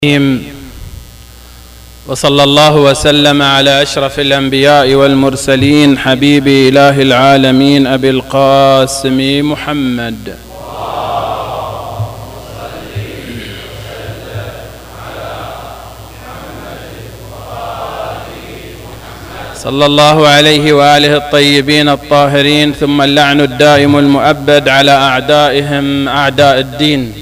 وصلى الله وسلم على أشرف الأنبياء والمرسلين حبيب إله العالمين أبي القاسم محمد صلى الله عليه وآله الطيبين الطاهرين، ثم اللعن الدائم المؤبد على أعدائهم أعداء الدين.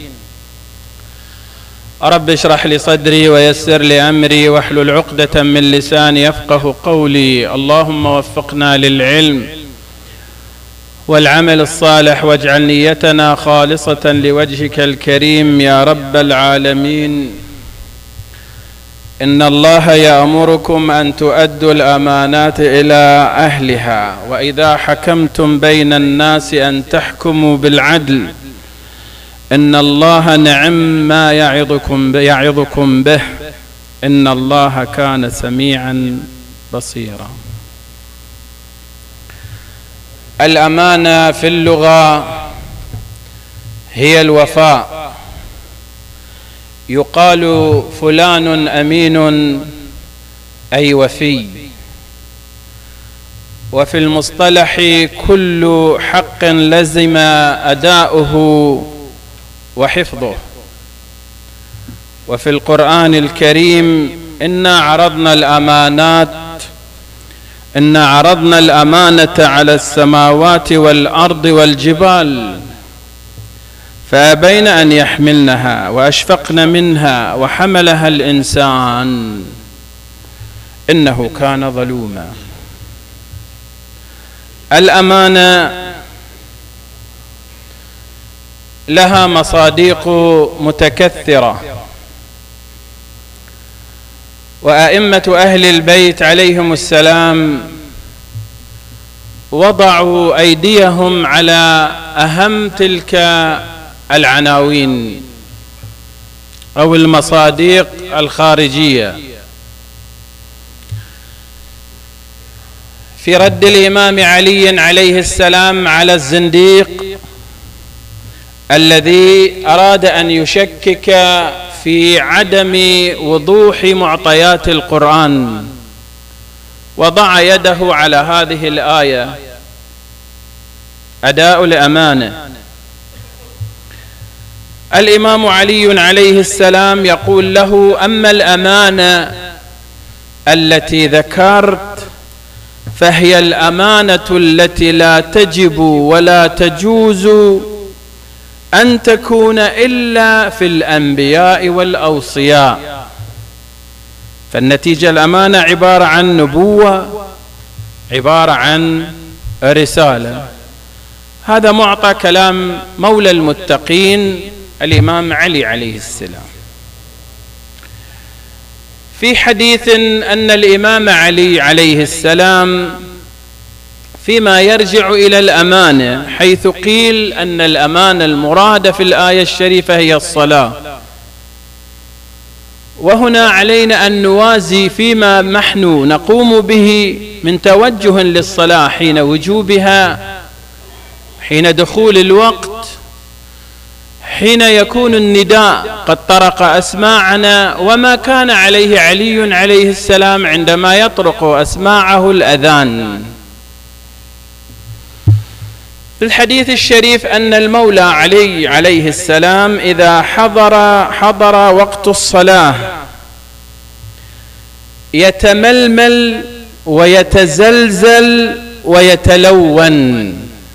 رب اشرح لي صدري ويسر لي أمري واحلل عقدة من لساني يفقه قولي. اللهم وفقنا للعلم والعمل الصالح، واجعل نيتنا خالصة لوجهك الكريم يا رب العالمين. إن الله يأمركم أن تؤدوا الأمانات إلى أهلها، وإذا حكمتم بين الناس أن تحكموا بالعدل، إن الله نعم ما يعظكم به، إن الله كان سميعا بصيرا. الأمانة في اللغة هي الوفاء. يقال فلان أمين أي وفي، وفي المصطلح كل حق لزم أداؤه وحفظه. وفي القرآن الكريم إنا عرضنا الأمانة على السماوات والأرض والجبال فأبين أن يحملنها وأشفقن منها وحملها الإنسان إنه كان ظلوما. الأمانة لها مصادق متكثرة، وأئمة أهل البيت عليهم السلام وضعوا أيديهم على أهم تلك العناوين أو المصادق الخارجية في رد الإمام علي عليه السلام على الزنديق الذي أراد أن يشكك في عدم وضوح معطيات القرآن، وضع يده على هذه الآية: أداء الأمانة. الإمام علي عليه السلام يقول له: أما الأمانة التي ذكرت فهي الأمانة التي لا تجب ولا تجوز أن تكون إلا في الأنبياء والأوصياء. فالنتيجة الأمانة عبارة عن نبوة، عبارة عن رسالة. هذا معطى كلام مولى المتقين الإمام علي عليه السلام. في حديث أن الإمام علي عليه السلام فيما يرجع إلى الأمانة، حيث قيل أن الأمانة المرادة في الآية الشريفة هي الصلاة، وهنا علينا أن نوازي فيما نحن نقوم به من توجه للصلاة حين وجوبها، حين دخول الوقت، حين يكون النداء قد طرق أسماعنا، وما كان عليه علي عليه السلام عندما يطرق أسماعه الأذان. في الحديث الشريف أن المولى علي عليه السلام إذا حضر وقت الصلاة يتململ ويتزلزل ويتلون،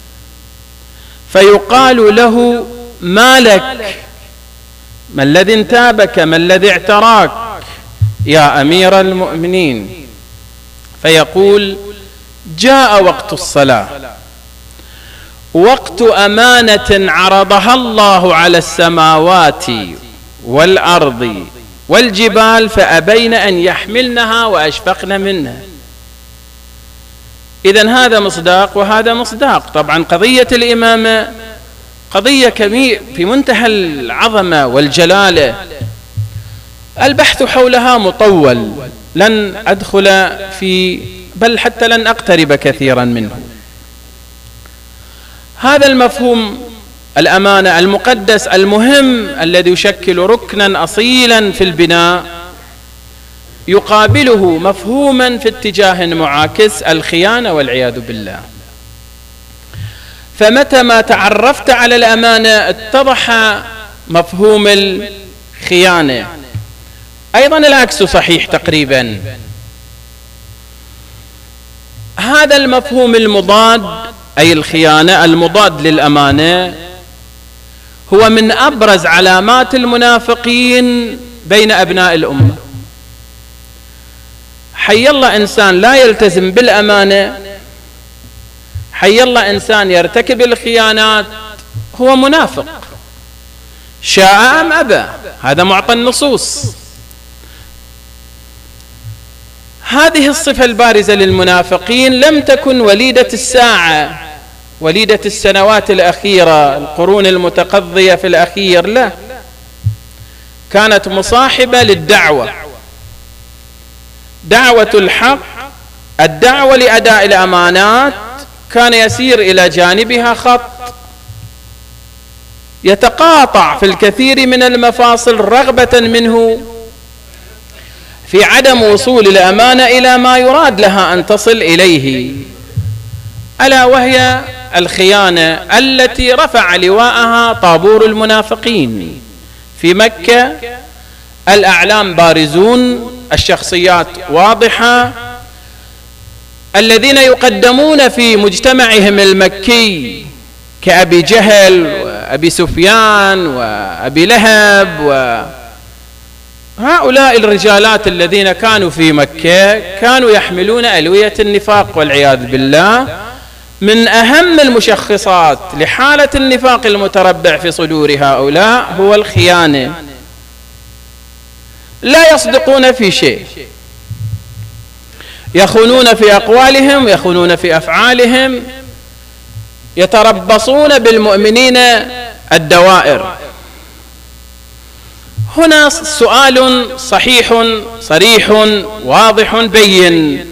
فيقال له: ما لك؟ ما الذي انتابك؟ ما الذي اعتراك يا أمير المؤمنين؟ فيقول: جاء وقت الصلاة، وقت أمانة عرضها الله على السماوات والأرض والجبال فأبين أن يحملنها وأشفقن منها. إذن هذا مصداق وهذا مصداق. طبعا قضية الإمامة قضية كبيرة في منتهى العظمة والجلالة، البحث حولها مطول، لن أدخل في بل حتى لن أقترب كثيرا منه. هذا المفهوم الأمانة المقدس المهم الذي يشكل ركنا أصيلا في البناء، يقابله مفهوما في اتجاه معاكس الخيانة والعياذ بالله. فمتى ما تعرفت على الأمانة اتضح مفهوم الخيانة. أيضا العكس صحيح تقريبا. هذا المفهوم المضاد، أي الخيانة المضاد للأمانة، هو من أبرز علامات المنافقين بين أبناء الأمة. حي الله إنسان لا يلتزم بالأمانة، حي الله إنسان يرتكب الخيانات، هو منافق شاء أم أبى، هذا معطى النصوص. هذه الصفة البارزة للمنافقين لم تكن وليدة الساعة، وليدة السنوات الأخيرة، القرون المتقضية في الأخير، لا، كانت مصاحبة للدعوة، دعوة الحق، الدعوة لأداء الأمانات، كان يسير إلى جانبها خط يتقاطع في الكثير من المفاصل رغبة منه في عدم وصول الأمانة إلى ما يراد لها أن تصل إليه، ألا وهي الخيانة التي رفع لواءها طابور المنافقين في مكة. الأعلام بارزون، الشخصيات واضحة، الذين يقدمون في مجتمعهم المكي كأبي جهل وأبي سفيان وأبي لهب، وهؤلاء الرجالات الذين كانوا في مكة كانوا يحملون ألوية النفاق والعياذ بالله. من أهم المشخصات لحالة النفاق المتربع في صدور هؤلاء هو الخيانة. لا يصدقون في شيء، يخونون في أقوالهم، يخونون في أفعالهم، يتربصون بالمؤمنين الدوائر. هنا سؤال صحيح صريح واضح بين: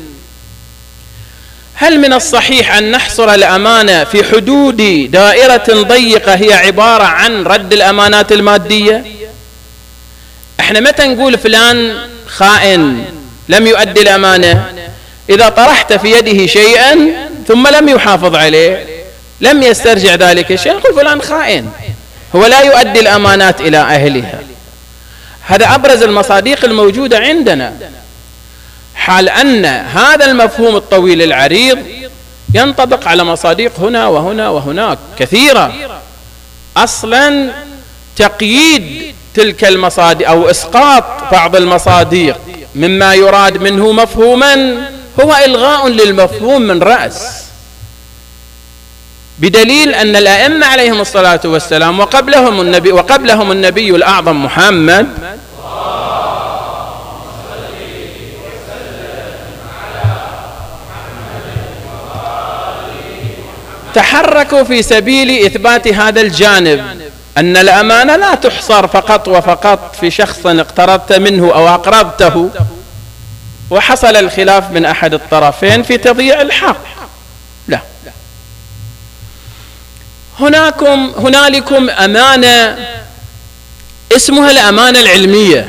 هل من الصحيح أن نحصر الأمانة في حدود دائرة ضيقة هي عبارة عن رد الأمانات المادية؟ احنا متى نقول فلان خائن لم يؤدي الأمانة؟ إذا طرحت في يده شيئا ثم لم يحافظ عليه، لم يسترجع ذلك الشيء، نقول فلان خائن، هو لا يؤدي الأمانات إلى أهلها. هذا أبرز المصادق الموجودة عندنا، حال أن هذا المفهوم الطويل العريض ينطبق على مصادق هنا وهنا وهناك كثيرة. أصلا تقييد تلك المصادق أو إسقاط بعض المصادق مما يراد منه مفهوما هو إلغاء للمفهوم من رأس، بدليل أن الأئمة عليهم الصلاة والسلام وقبلهم النبي الأعظم محمد تحركوا في سبيل إثبات هذا الجانب، أن الأمانة لا تحصر فقط وفقط في شخص اقترضت منه أو أقرضته وحصل الخلاف من أحد الطرفين في تضييع الحق، لا، هنالكم أمانة اسمها الأمانة العلمية،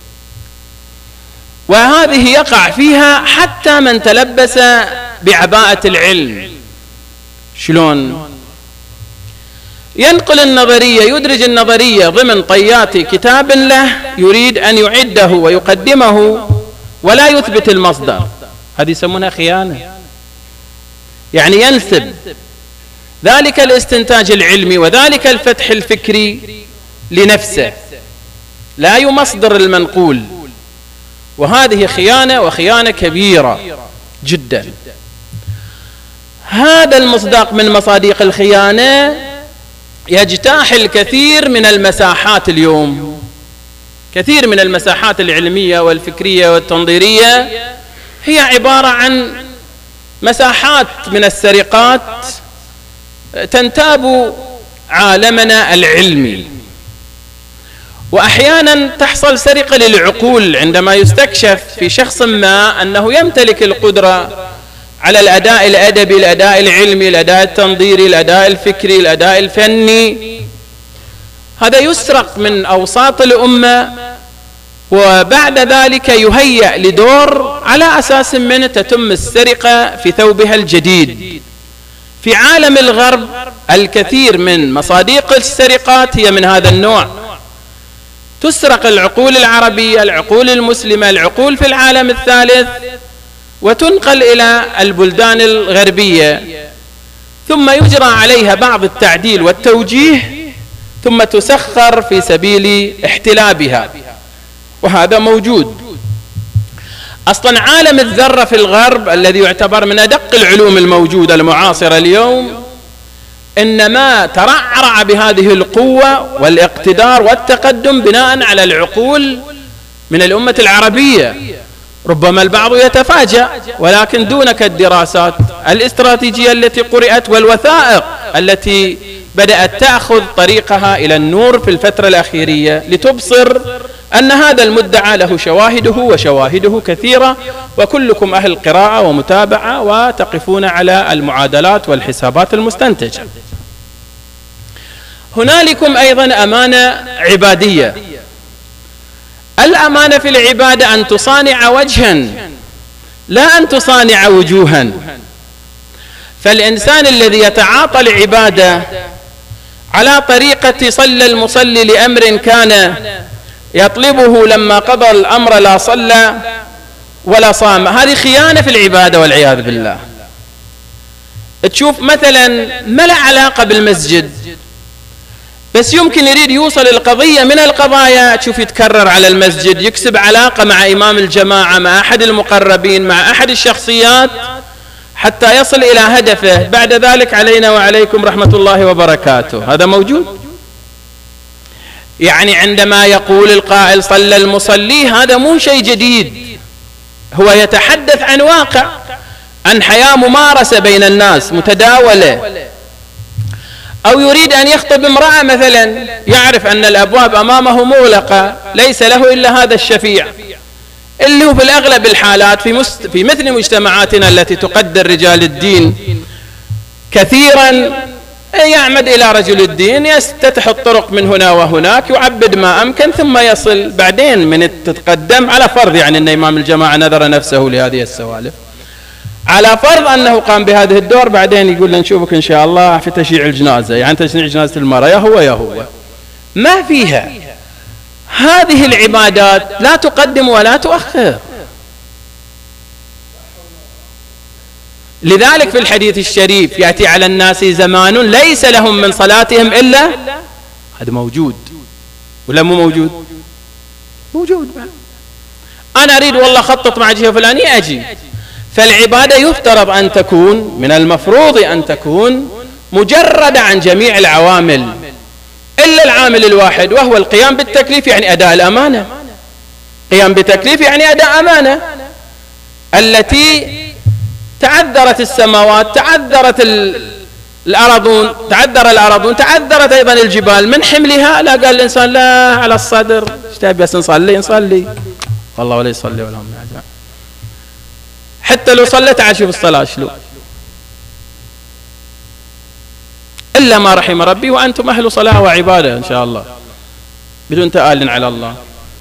وهذه يقع فيها حتى من تلبس بعباءة العلم. شلون؟ ينقل النظرية، يدرج النظرية ضمن طيات كتاب له يريد أن يعده ويقدمه ولا يثبت المصدر، هذه يسمونها خيانة. يعني ينسب ذلك الاستنتاج العلمي وذلك الفتح الفكري لنفسه، لا يمصدر المنقول، وهذه خيانة، وخيانة كبيرة جدا. هذا المصداق من مصادق الخيانة يجتاح الكثير من المساحات اليوم، كثير من المساحات العلمية والفكرية والتنظيرية هي عبارة عن مساحات من السرقات تنتاب عالمنا العلمي. وأحيانا تحصل سرقة للعقول عندما يستكشف في شخص ما أنه يمتلك القدرة على الأداء الأدبي، الأداء العلمي، الأداء التنظيري، الأداء الفكري، الأداء الفني. هذا يسرق من أوساط الأمة، وبعد ذلك يهيأ لدور على أساس منه تتم السرقة في ثوبها الجديد. في عالم الغرب الكثير من مصادق السرقات هي من هذا النوع، تسرق العقول العربية، العقول المسلمة، العقول في العالم الثالث، وتنقل إلى البلدان الغربية، ثم يجرى عليها بعض التعديل والتوجيه، ثم تسخر في سبيل احتلابها، وهذا موجود. أصلا عالم الذرة في الغرب الذي يعتبر من أدق العلوم الموجودة المعاصرة اليوم، إنما ترعرع بهذه القوة والاقتدار والتقدم بناء على العقول من الأمة العربية. ربما البعض يتفاجأ، ولكن دونك الدراسات الاستراتيجية التي قرأت والوثائق التي بدأت تأخذ طريقها إلى النور في الفترة الأخيرية لتبصر أن هذا المدعى له شواهده، وشواهده كثيرة، وكلكم أهل قراءة ومتابعة وتقفون على المعادلات والحسابات المستنتجة. هنالكم أيضا أمانة عبادية. الأمانة في العبادة أن تصانع وجها، لا أن تصانع وجوها. فالإنسان الذي يتعاطى العبادة على طريقة صلى المصلي لأمر كان يطلبه لما قضى الأمر لا صلى ولا صام، هذه خيانة في العبادة والعياذ بالله. تشوف مثلا ما له علاقة بالمسجد، بس يمكن يريد يوصل القضية من القضايا، تشوف يتكرر على المسجد، يكسب علاقة مع إمام الجماعة، مع أحد المقربين، مع أحد الشخصيات، حتى يصل إلى هدفه. بعد ذلك علينا وعليكم رحمة الله وبركاته. هذا موجود. يعني عندما يقول القائل صلى المصلي، هذا مو شيء جديد، هو يتحدث عن واقع، عن حياة ممارسة بين الناس متداولة. أو يريد أن يخطب امرأة مثلا، يعرف أن الأبواب أمامه مغلقة، ليس له إلا هذا الشفيع، اللي هو في الأغلب الحالات في مثل مجتمعاتنا التي تقدر رجال الدين كثيرا، يعمد إلى رجل الدين، يستفتح الطرق من هنا وهناك، يعبد ما أمكن، ثم يصل بعدين من تتقدم، على فرض يعني أن إمام الجماعة نذر نفسه لهذه السوالف، على فرض أنه قام بهذه الدور، بعدين يقول لنا نشوفك إن شاء الله في تشييع الجنازة، يعني تشييع جنازة المرأة، يا هو يا هو. ما فيها. هذه العبادات لا تقدم ولا تؤخر. لذلك في الحديث الشريف يأتي على الناس زمان ليس لهم من صلاتهم إلا، هذا موجود ولا مو موجود؟ موجود. أنا أريد والله خطط مع جهة فلانية أجي. فالعبادة يفترض أن تكون، من المفروض أن تكون مجردة عن جميع العوامل إلا العامل الواحد، وهو القيام بالتكليف، يعني أداء الأمانة. قيام بتكليف يعني أداء أمانة، التي تعذرت السماوات، تعذرت الأرضون، تعذرت أيضا الجبال من حملها. لا قال الإنسان لا على الصدر، ايش تبي بس نصلي والله ولا يصلي ولا هم. حتى لو صليت عاد شوف الصلاة شلون، إلا ما رحم ربي، وأنتم أهل صلاة وعبادة إن شاء الله بدون تآل على الله.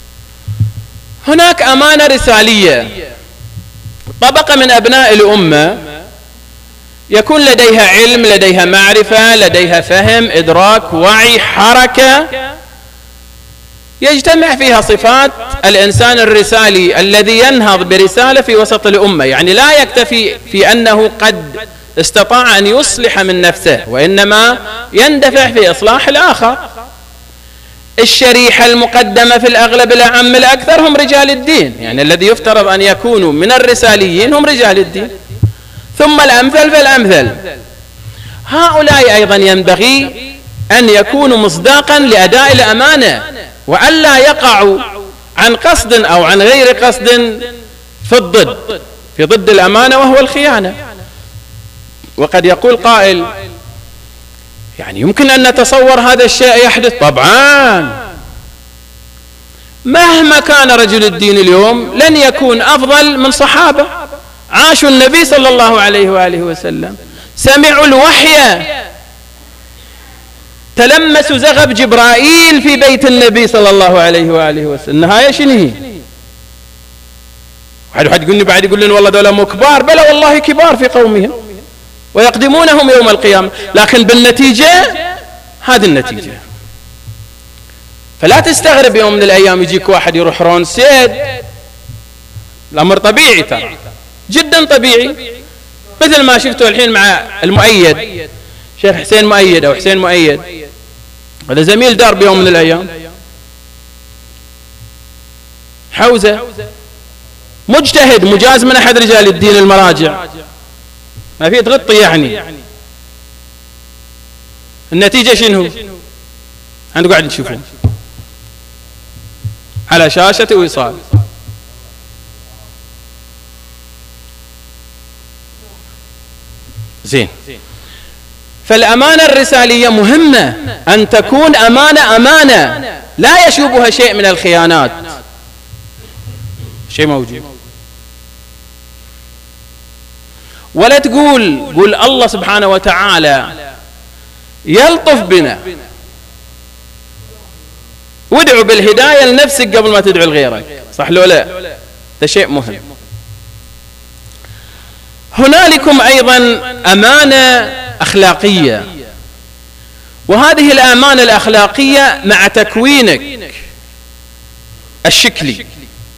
هناك أمانة رسالية. طبقة من أبناء الأمة يكون لديها علم، لديها معرفة، لديها فهم، إدراك، وعي، حركة، يجتمع فيها صفات الإنسان الرسالي الذي ينهض برسالة في وسط الأمة. يعني لا يكتفي في أنه قد استطاع أن يصلح من نفسه، وإنما يندفع في إصلاح الآخر. الشريحة المقدمة في الأغلب الأعم الأكثر هم رجال الدين، يعني الذي يفترض أن يكونوا من الرساليين هم رجال الدين، ثم الأمثل فالأمثل. هؤلاء أيضا ينبغي أن يكونوا مصداقا لأداء الأمانة، وألا يقعوا عن قصد أو عن غير قصد في ضد الأمانة، وهو الخيانة. وقد يقول قائل يعني يمكن أن نتصور هذا الشيء يحدث. طبعا مهما كان رجل الدين اليوم لن يكون أفضل من صحابة عاشوا النبي صلى الله عليه وآله وسلم، سمعوا الوحي، تلمسوا زغب جبرائيل في بيت النبي صلى الله عليه وآله وسلم. النهاية شنو هي؟ واحد يقول لي بعد، يقول لنا والله دولة مو كبار، بلى والله كبار في قومهم ويقدمونهم يوم القيامة، لكن بالنتيجة هذه النتيجة. فلا تستغرب يوم من الأيام يجيك واحد يروح رونسيد، الأمر طبيعي ترى، جدا طبيعي، مثل ما شفتوا الحين مع المؤيد، شيخ حسين مؤيد أو حسين مؤيد، هذا زميل درب يوم من الأيام، حوزة، مجتهد مجاز من أحد رجال الدين المراجع، ما في تغطي يعني. النتيجة شنو؟ أنتوا قاعد تشوفون على شاشة وصال. زين، فالأمانة الرسالية مهمة، أن تكون أمانة لا يشوبها شيء من الخيانات، شيء موجود. ولا قول الله سبحانه وتعالى يلطف بنا، وادعو بالهداية لنفسك قبل ما تدعو لغيرك، صح لو لا؟ ده شيء مهم. هنالكم أيضا أمانة أخلاقية، وهذه الأمانة الأخلاقية مع تكوينك الشكلي.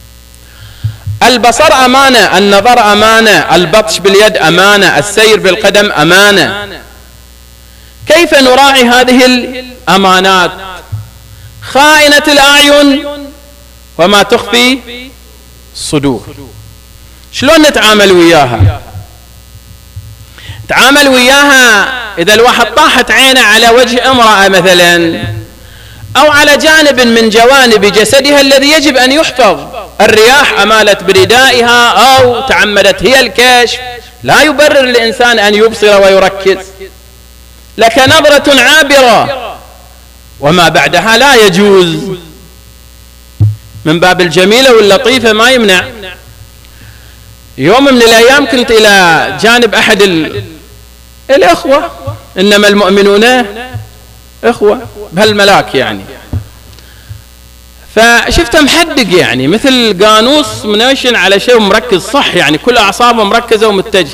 البصر أمانة، النظر أمانة، البطش باليد أمانة، السير بالقدم أمانة. كيف نراعي هذه الأمانات؟ خائنة الأعين وما تخفي الصدور، شلون نتعامل وياها؟ تعامل وياها إذا الواحد طاحت عينه على وجه امرأة مثلا، أو على جانب من جوانب جسدها الذي يجب أن يحفظ، الرياح أمالت بردائها أو تعمدت هي الكشف، لا يبرر الإنسان أن يبصر ويركز، لك نظرة عابرة وما بعدها لا يجوز، من باب الجميلة واللطيفة ما يمنع. يوم من الأيام كنت إلى جانب أحد الأخوة، إنما المؤمنون إخوة بهالملاك يعني، فشفته محدق يعني مثل قانوس منشن على شيء مركز صح، يعني كل أعصابه مركزة ومتجهة،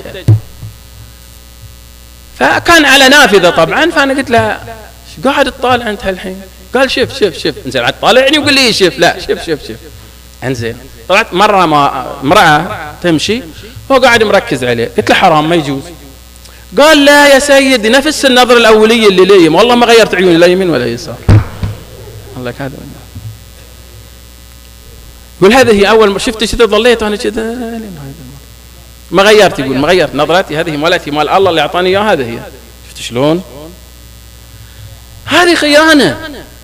فكان على نافذة طبعا. فأنا قلت له ايش قاعد تطالع أنت هالحين؟ قال شوف انزين، عاد طالعني وقال لي شوف، لا شوف انزين. طلعت مرة امرأة تمشي هو قاعد مركز عليه، قلت له حرام ما يجوز. قال لا يا سيدي، نفس النظرة الأولية اللي لي، والله ما غيرت عيوني لا يمين ولا يسار. الله هذا يقول هذه هي أول ما شفت ظليت أنا كذا ما غيرت، يقول ما غيرت نظرتي، هذه مالتي مال الله اللي أعطاني إياها، هذه هي. شفت شلون؟ هذه خيانة،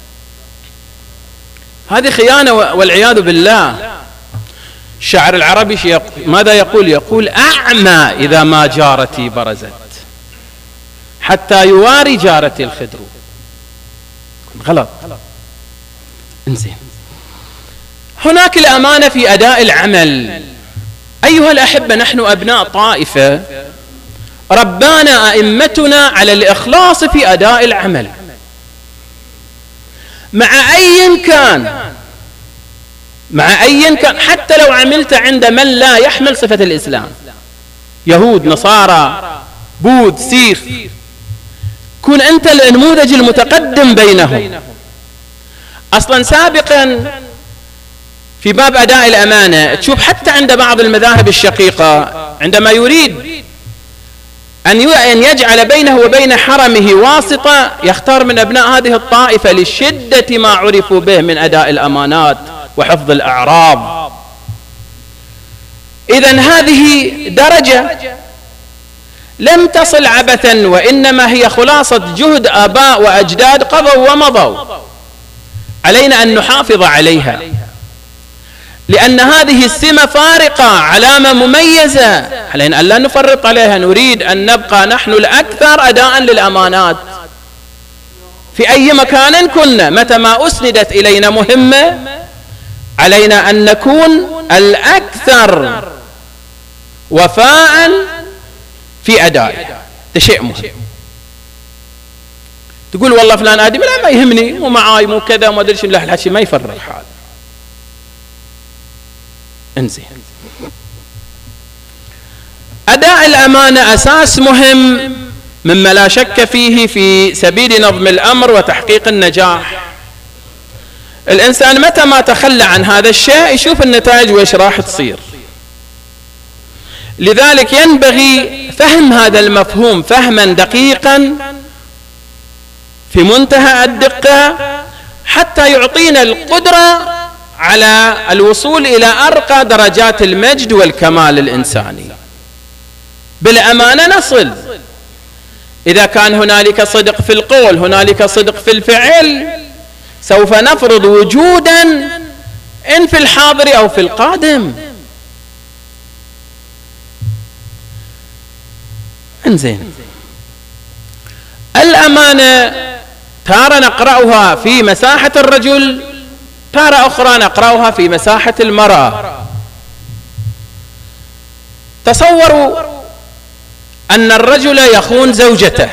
هذه خيانة والعياذ بالله. الشاعر العربي ماذا يقول؟ يقول أعمى إذا ما جارتي برزت حتى يواري جارتي الخدر. غلط. انزين، هناك الأمانة في أداء العمل. أيها الأحبة، نحن أبناء طائفة ربانا أئمتنا على الإخلاص في أداء العمل مع أي كان، حتى لو عملت عند من لا يحمل صفة الإسلام، يهود، نصارى، بوذ، سيخ، كن أنت النموذج المتقدم بينهم. أصلا سابقا في باب أداء الأمانة تشوف حتى عند بعض المذاهب الشقيقة عندما يريد أن يجعل بينه وبين حرمه واسطة، يختار من أبناء هذه الطائفة لشدة ما عرفوا به من أداء الأمانات وحفظ الأعراض. إذن هذه درجة لم تصل عبثا، وإنما هي خلاصة جهد آباء وأجداد قضوا ومضوا، علينا أن نحافظ عليها، لأن هذه السمة فارقة، علامة مميزة، علينا أن لا نفرط عليها. نريد أن نبقى نحن الأكثر أداء للأمانات في أي مكان كنا. متى ما أسندت إلينا مهمة علينا أن نكون الأكثر وفاء في أدائه، ده شيء مهم. تقول والله فلان آدمي لا ما يهمني، مو معاي، مو كذا، ما أدري شو، لا الحكي ما يفرق حال. انزين، أداء الأمانة أساس مهم مما لا شك فيه في سبيل نظم الأمر وتحقيق النجاح. الإنسان متى ما تخلى عن هذا الشيء يشوف النتائج وإيش راح تصير. لذلك ينبغي فهم هذا المفهوم فهما دقيقا في منتهى الدقة حتى يعطينا القدرة على الوصول إلى أرقى درجات المجد والكمال الإنساني. بالأمانة نصل. إذا كان هنالك صدق في القول، هنالك صدق في الفعل، سوف نفرض وجودا إن في الحاضر أو في القادم. انزين، الأمانة تارة نقرأها في مساحة الرجل، تارة أخرى نقرأها في مساحة المرأة. تصوروا أن الرجل يخون زوجته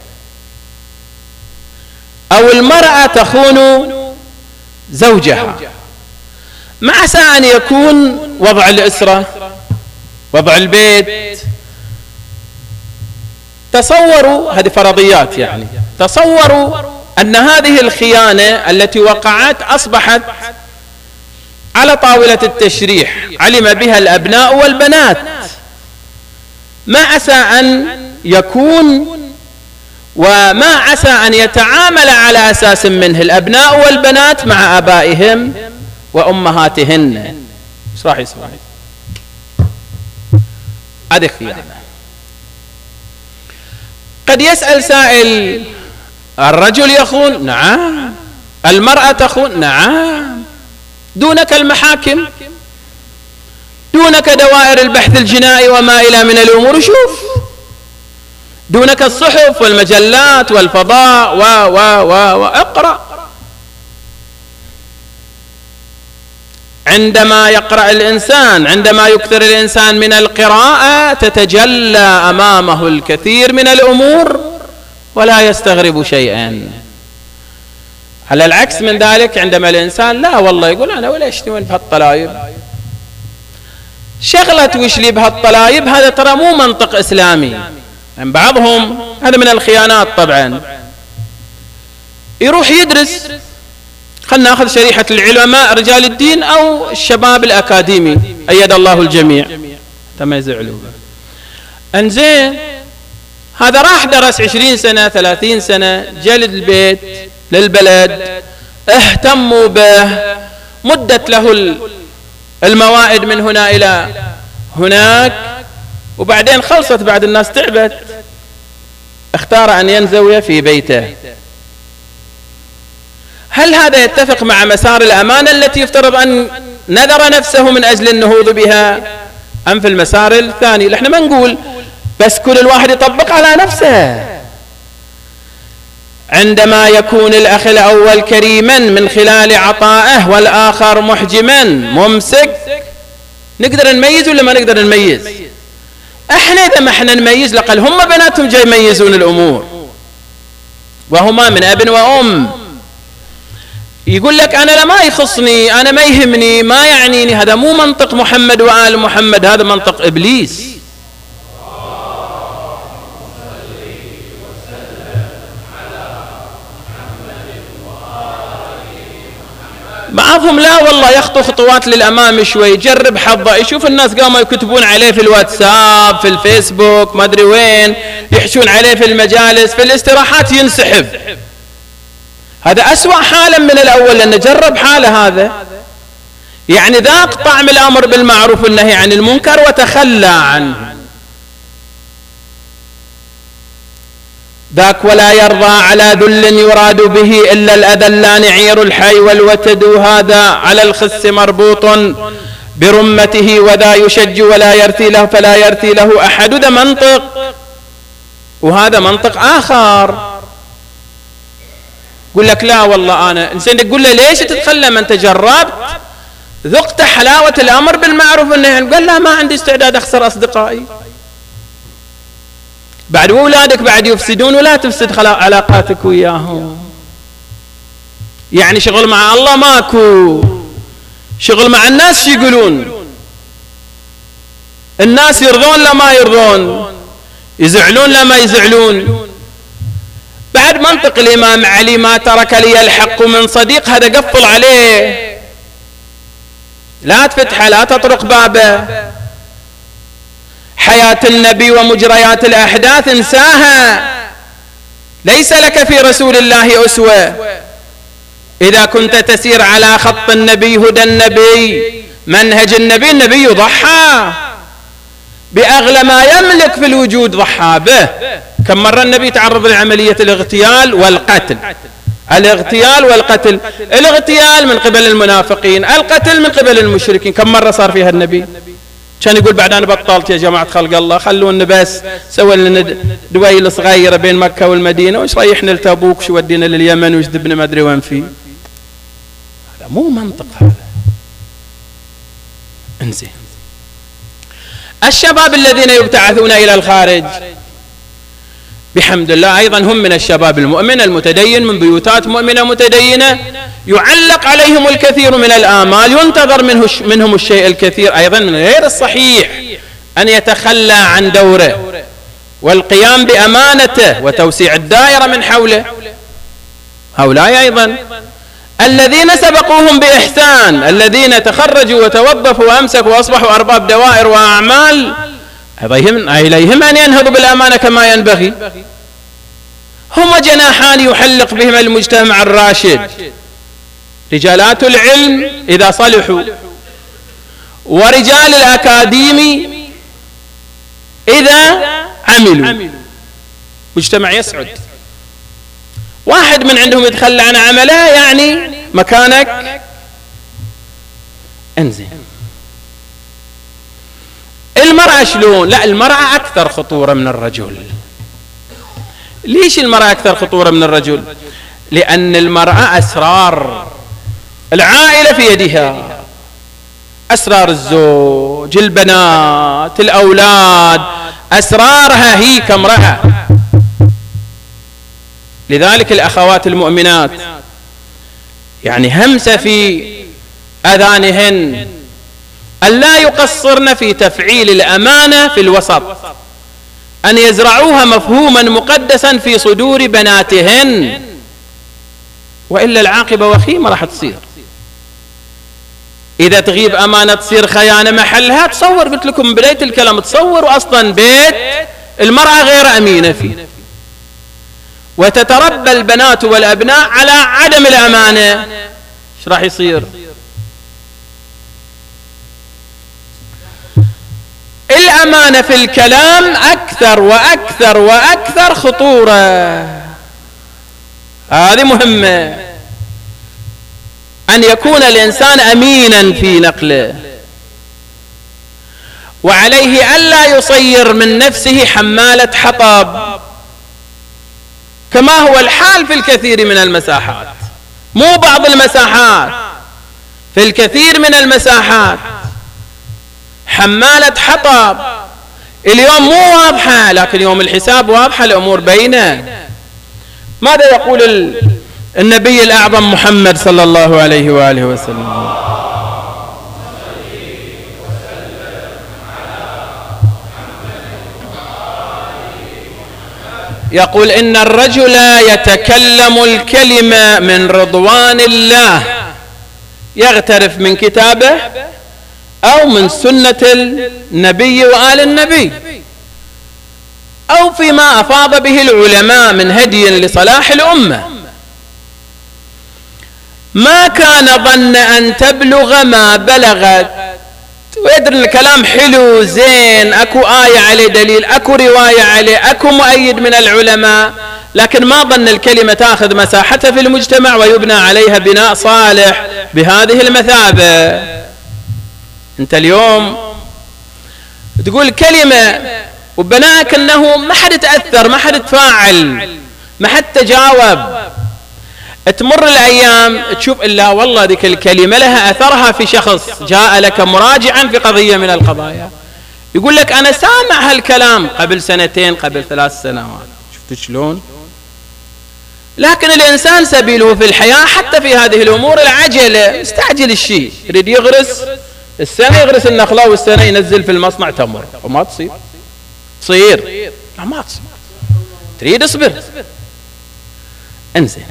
أو المرأة تخون زوجها، ما عسى أن يكون وضع الأسرة، وضع البيت. تصوروا، هذه فرضيات يعني، تصوروا أن هذه الخيانة التي وقعت أصبحت على طاولة التشريح، علم بها الأبناء والبنات. ما عسى أن يكون وما عسى أن يتعامل على أساس منه الأبناء والبنات مع آبائهم وأمهاتهن. ايش راح يسوي؟ هذه خيانة. قد يسأل سائل: الرجل يخون؟ نعم. المرأة تخون؟ نعم. دونك المحاكم، دونك دوائر البحث الجنائي وما إلى من الأمور. شوف، دونك الصحف والمجلات والفضاء واقرأ. عندما يقرأ الإنسان، عندما يكثر الإنسان من القراءة، تتجلى أمامه الكثير من الأمور ولا يستغرب شيئا. على العكس من ذلك، عندما الإنسان لا والله يقول أنا ولا أشتوي بهالطلايب، شغلة وش لي بهالطلايب، هذا ترى مو منطق إسلامي. يعني بعضهم، هذا من الخيانات طبعا، يروح يدرس، خلنا ناخذ شريحة العلماء رجال الدين أو الشباب الأكاديمي، أيد الله الجميع، ما يزعلوا. انزين، هذا راح درس 20 سنة 30 سنة، جلد البيت للبلد، اهتموا به، مدت له الموائد من هنا إلى هناك، وبعدين خلصت، بعد الناس تعبت، اختار أن ينزوي في بيته. هل هذا يتفق مع مسار الأمانة التي يفترض أن نذر نفسه من أجل النهوض بها، أم في المسار الثاني؟ احنا ما نقول بس كل الواحد يطبق على نفسه. عندما يكون الأخ الأول كريما من خلال عطائه والآخر محجما ممسك، نقدر نميز ولا ما نقدر نميز؟ احنا إذا ما احنا نميز، لقل هم بناتهم جاي يميزون الأمور، وهما من أب وأم. يقول لك أنا لا ما يخصني، أنا ما يهمني، ما يعنيني. هذا مو منطق محمد وآل محمد، هذا منطق إبليس. بعضهم لا والله يخطو خطوات للأمام شوي، يجرب حظه، يشوف الناس قاموا يكتبون عليه في الواتساب، في الفيسبوك، ما أدري وين، يحشون عليه في المجالس، في الاستراحات ينسحب. هذا أسوأ حالا من الأول، لأنه جرب حاله هذا، يعني ذاق طعم الأمر بالمعروف والنهي عن المنكر وتخلى عنه. ذاك ولا يرضى على ذل يراد به إلا الأذلان نعير الحي والوتد، هذا على الخس مربوط برمته، وذا يشج ولا يرثي له فلا يرثي له أحد. ده منطق، وهذا منطق آخر. يقول لك لا والله أنا إنسان، تقول له ليش تتخلى؟ ما أنت جربت، ذقت حلاوة الأمر بالمعروف والنهي عن المنكر، قال لا ما عندي استعداد أخسر أصدقائي، بعد أولادك بعد يفسدون ولا تفسد علاقاتك وياهم. يعني شغل مع الله ماكو، شغل مع الناس. شو يقولون الناس؟ يرضون لا ما يرضون، يزعلون لا ما يزعلون. بعد منطق الإمام علي ما ترك لي الحق من صديق، هذا قفل عليه، لا تفتحه لا تطرق بابه. حياة النبي ومجريات الأحداث انساها، ليس لك في رسول الله أسوة. إذا كنت تسير على خط النبي، هدى النبي، منهج النبي، النبي ضحى بأغلى ما يملك في الوجود، ضحى به. كم مرة النبي تعرض لعملية الاغتيال والقتل، الاغتيال والقتل، الاغتيال من قبل المنافقين، القتل من قبل المشركين. كم مرة صار فيها النبي؟ كان يقول بعد أنا بطلت يا جماعة خلق الله، خلونا بس سوى لنا دويل صغيرة بين مكة والمدينة، وش ريحنا لتبوك، شو ودينا لليمن، وش دبنا ما أدري وين فيه. هذا مو منطق هذا. انزين، الشباب الذين يبتعثون إلى الخارج بحمد الله أيضا هم من الشباب المؤمن المتدين، من بيوتات مؤمنة متدينة، يعلق عليهم الكثير من الآمال، ينتظر منهم الشيء الكثير. أيضا من غير الصحيح أن يتخلى عن دوره والقيام بأمانته وتوسيع الدائرة من حوله. هؤلاء أيضا الذين سبقوهم بإحسان، الذين تخرجوا وتوظفوا وأمسكوا وأصبحوا أرباب دوائر وأعمال، إليهم أن ينهضوا بالأمانة كما ينبغي. هم جناحان يحلق بهما المجتمع الراشد، رجالات العلم إذا صلحوا، ورجال الأكاديمي إذا عملوا، مجتمع يسعد. واحد من عندهم يتخلى عن عمله يعني مكانك انزين. المرأة شلون؟ لا، المرأة أكثر خطورة من الرجل. ليش المرأة أكثر خطورة من الرجل؟ لأن المرأة أسرار العائلة في يدها، أسرار الزوج، البنات، الأولاد، أسرارها هي كامرأة. لذلك الأخوات المؤمنات يعني همسة في أذانهن أن لا يقصرن في تفعيل الأمانة في الوسط، أن يزرعوها مفهوما مقدسا في صدور بناتهن، وإلا العاقبة وخيمة راح تصير. إذا تغيب أمانة تصير خيانة محلها. تصور، قلت لكم بداية الكلام، تصوروا أصلا بيت المرأة غير أمينة فيه، وتتربى البنات والأبناء على عدم الأمانة، ايش راح يصير؟ الأمانة في الكلام أكثر وأكثر وأكثر خطورة. هذه مهمة، أن يكون الإنسان أمينا في نقله، وعليه ألا يصير من نفسه حمالة حطب، كما هو الحال في الكثير من المساحات، مو بعض المساحات، في الكثير من المساحات حمالة حطب. اليوم مو واضحة، لكن يوم الحساب واضحة، الأمور بينة. ماذا يقول النبي الأعظم محمد صلى الله عليه وآله وسلم؟ يقول إن الرجل يتكلم الكلمة من رضوان الله، يغترف من كتابه أو من سنة النبي وآل النبي، أو فيما أفاض به العلماء من هدي لصلاح الأمة. ما كان ظن أن تبلغ ما بلغت، ويدري الكلام حلو زين، أكو آية عليه دليل، أكو رواية عليه، أكو مؤيد من العلماء، لكن ما ظن الكلمة تأخذ مساحتها في المجتمع ويبنى عليها بناء صالح بهذه المثابة. أنت اليوم تقول كلمة وبناك أنه ما حد تأثر، ما حد تفاعل، ما حد تجاوب. تمر الأيام تشوف إلا والله ذيك الكلمة لها أثرها في شخص جاء لك مراجعا في قضية من القضايا، يقول لك أنا سامع هالكلام قبل سنتين قبل 3 سنوات. شفت شلون؟ لكن الإنسان سبيله في الحياة حتى في هذه الأمور العجلة، استعجل الشيء، يريد يغرس السنة يغرس النخلة والسنة ينزل في المصنع تمر، وما تصير لا ما تصير، تريد اصبر. انزين،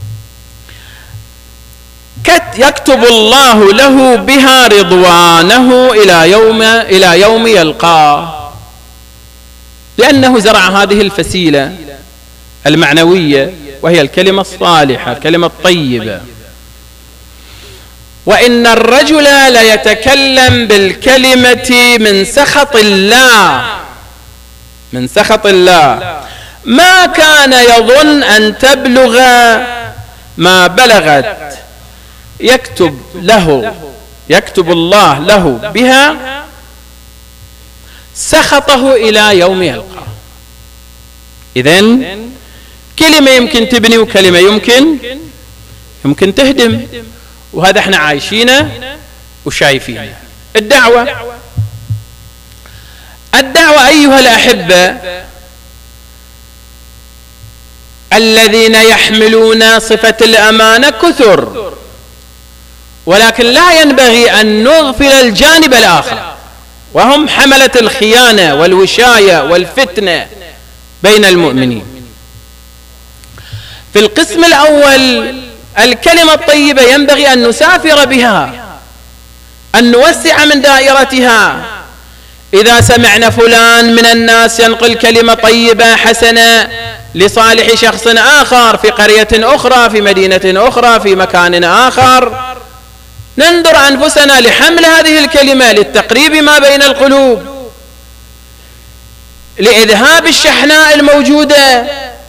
يكتب الله له بها رضوانه إلى يوم يلقاه، لأنه زرع هذه الفسيلة المعنوية وهي الكلمة الصالحة، الكلمة الطيبة. وإن الرجل ليتكلم بالكلمة من سخط الله ما كان يظن أن تبلغ ما بلغت، يكتب الله له بها سخطه إلى يوم يلقاه. إذن كلمة يمكن تبني وكلمة يمكن تهدم، وهذا احنا عايشينه وشايفينه. الدعوة أيها الأحبة، الذين يحملون صفة الأمانة كثر، ولكن لا ينبغي أن نغفل الجانب الآخر، وهم حملة الخيانة والوشاية والفتنة بين المؤمنين. في القسم الأول الكلمة الطيبة ينبغي أن نسافر بها، أن نوسع من دائرتها. إذا سمعنا فلان من الناس ينقل كلمة طيبة حسنة لصالح شخص آخر في قرية أخرى، في مدينة أخرى، في مكان آخر، ننظر أنفسنا لحمل هذه الكلمة، للتقريب ما بين القلوب، لإذهاب الشحناء الموجودة.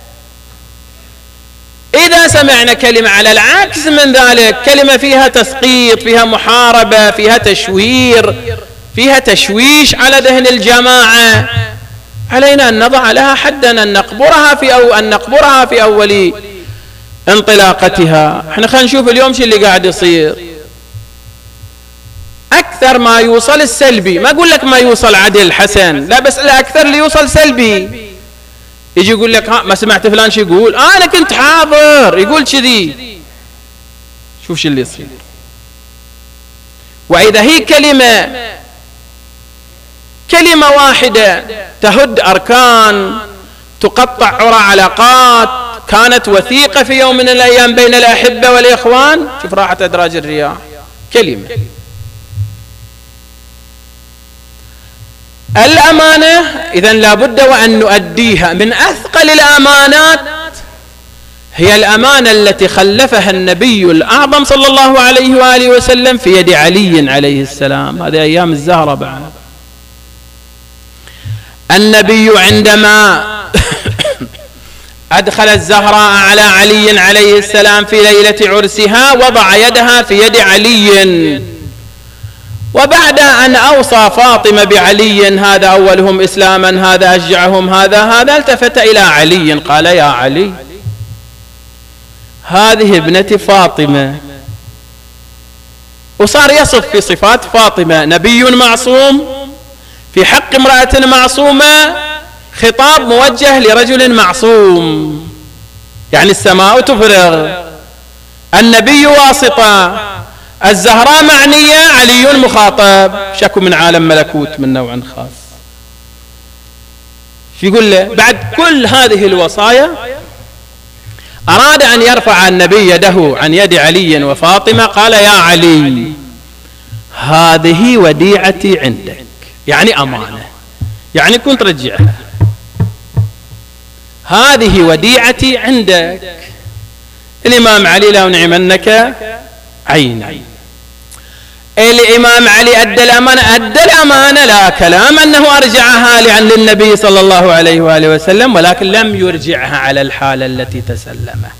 إذا سمعنا كلمة على العكس من ذلك، كلمة فيها تسقيط، فيها محاربة، فيها تشوير، فيها تشويش على ذهن الجماعة، علينا أن نضع لها حدا، أن نقبرها في أول انطلاقتها. احنا خلينا نشوف اليوم شو اللي قاعد يصير. أكثر ما يوصل السلبي، ما أقول لك ما يوصل عدل حسن، لا، بس الأكثر اللي يوصل سلبي. يجي يقول لك ما سمعت فلان شو يقول؟ أنا كنت حاضر، يقول كذي. شوف شو اللي يصير. وإذا هي كلمة واحدة تهد أركان، تقطع عرى علاقات كانت وثيقة في يوم من الأيام بين الأحبة والإخوان، شوف راحت أدراج الرياح. كلمة الأمانة إذن لابد وأن نؤديها. من أثقل الأمانات هي الأمانة التي خلفها النبي الأعظم صلى الله عليه وآله وسلم في يد علي عليه السلام. هذه أيام الزهرة بعد. النبي عندما أدخل الزهراء على علي عليه السلام في ليلة عرسها وضع يدها في يد علي، وبعد أن أوصى فاطمة بعلي هذا أولهم إسلاما، هذا أشجعهم، هذا التفت إلى علي قال: يا علي، هذه ابنتي فاطمة. وصار يصف في صفات فاطمة: نبي معصوم، في حق امرأة معصومة خطاب موجه لرجل معصوم، يعني السماء تفرغ، النبي واسطة، الزهراء معنية، علي مخاطب، شكو من عالم ملكوت من نوع خاص. يقول له بعد كل هذه الوصايا أراد أن يرفع النبي يده عن يد علي وفاطمة، قال: يا علي، هذه وديعتي عندك، يعني أمانة، يعني كنت رجعها، هذه وديعتي عندك. الإمام علي لو نعمنك عيني. الإمام علي أدى الأمانة، لا كلام أنه أرجعها للنبي صلى الله عليه وآله وسلم، ولكن لم يرجعها على الحالة التي تسلمها.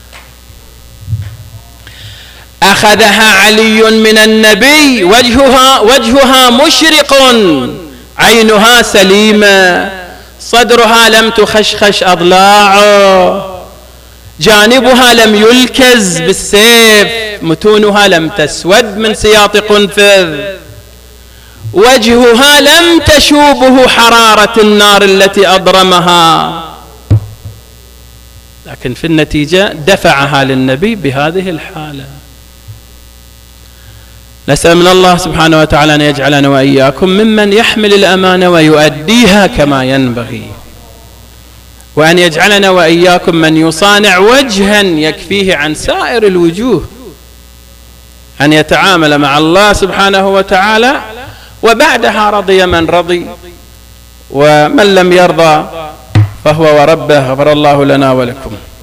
أخذها علي من النبي وجهها مشرق، عينها سليمة، صدرها لم تخشخش أضلاعه، جانبها لم يلكز بالسيف، متونها لم تسود من سياط قنفذ، وجهها لم تشوبه حرارة النار التي أضرمها، لكن في النتيجة دفعها للنبي بهذه الحالة. نسأل من الله سبحانه وتعالى أن يجعلنا وإياكم ممن يحمل الأمانة ويؤديها كما ينبغي، وأن يجعلنا وإياكم من يصانع وجها يكفيه عن سائر الوجوه، أن يتعامل مع الله سبحانه وتعالى، وبعدها رضي من رضي، ومن لم يرضى فهو وربه. غفر الله لنا ولكم.